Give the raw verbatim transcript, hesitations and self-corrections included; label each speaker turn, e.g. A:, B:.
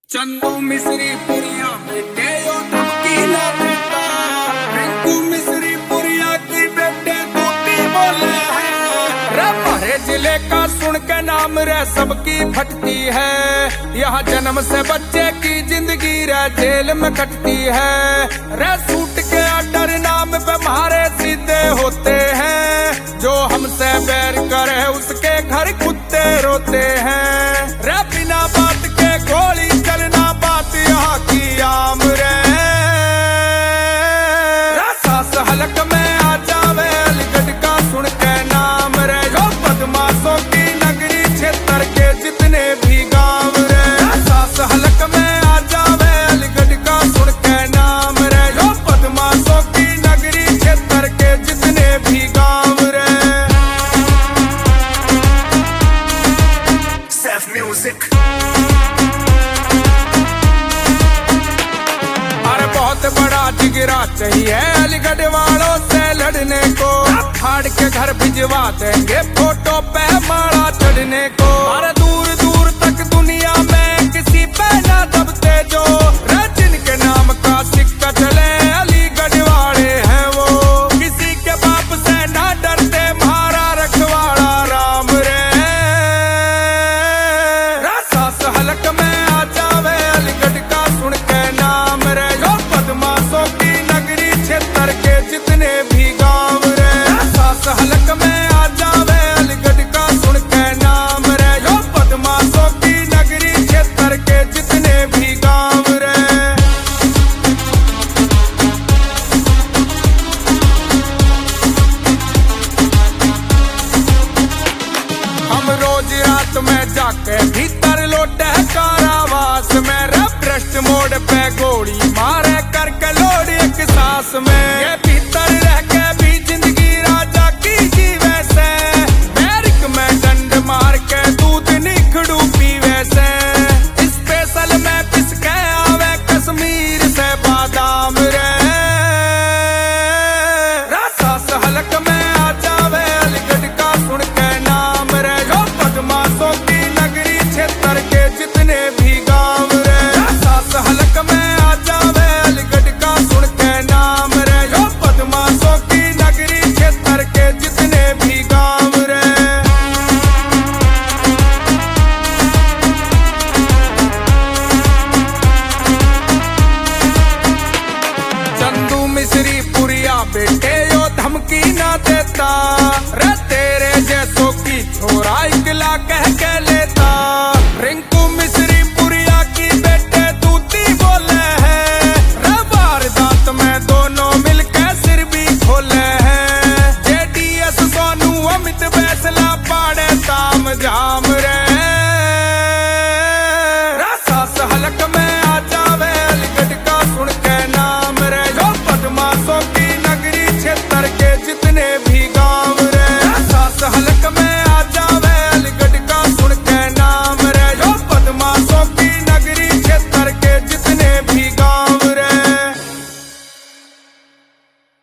A: चंदू मिस्री पुरिया बेटे यो धमकी ना देता। रिंकू मिस्री पुरिया की बेटे टूटी बोले हैं। रे मारे जिले का सुन के नाम रे सबकी फटती है। यहाँ जन्म से बच्चे की जिंदगी रे जेल में कटती है। रे सूट के अडर नाम पे मारे सीधे होते हैं। जो हमसे बैर करे उसके घर कुत्ते रोते हैं। रे बिना बात के गोली चलना बात यहाँ की आम रे। सास हलक में आ जावे अलीगढ़ का सुन के नाम रे। जो बदमाशों की नगरी क्षेत्र के जितने भी गांव रे। सास हलक में आ जावे अलीगढ़ का सुन के नाम रे। जो बदमाशों की नगरी क्षेत्र के जितने भी गांव रे। Self music। बहुत बड़ा जिगरा चाहिए अलीगढ़ वालों से लड़ने को। फाड़ के घर भिजवा देंगे फोटो पे माला चढ़ने को। अरे दूर दूर तक दुनिया में किसी पे ना दबते जो। जिनके नाम का सिक्का चले अलीगढ़ वाले हैं वो। किसी के बाप से ना डरते मारा रखवाड़ा राम रे। सास हलक में आ जावे अलीगढ़ का सुन के नाम रे। बदमाशों की नगरी क्षेत्र के जितने भी गांव रे। सास हलक में आ जावे अलीगढ़ का सुन के नाम रे। जो बदमाशों की नगरी क्षेत्र के जितने भी गांव रे। हम रोज रात में जाके भीतर लौटे कारावास में। रे भ्रष्ट मोड़ पे गोली मारे करके लोड एक सांस में। ये भीतर रह के भी जिंदगी राजा की जीवे से। बैरिक में डंड मार के दूध निखड़ू पीवे से। स्पेशल में पिस के आवे कश्मीर से बादाम रे। सास हलक में आ जावे अलीगढ़ का सुन के नाम रे। जो बदमाशों की नगरी क्षेत्र के जितने भी गांव रे। सास हलक में आ जावे अलीगढ़ का सुन के नाम रे। जो बदमाशों की नगरी क्षेत्र के जितने भी गांव रे। चंदू मिस्री पुरिया बेटे यो धमकी ना देता।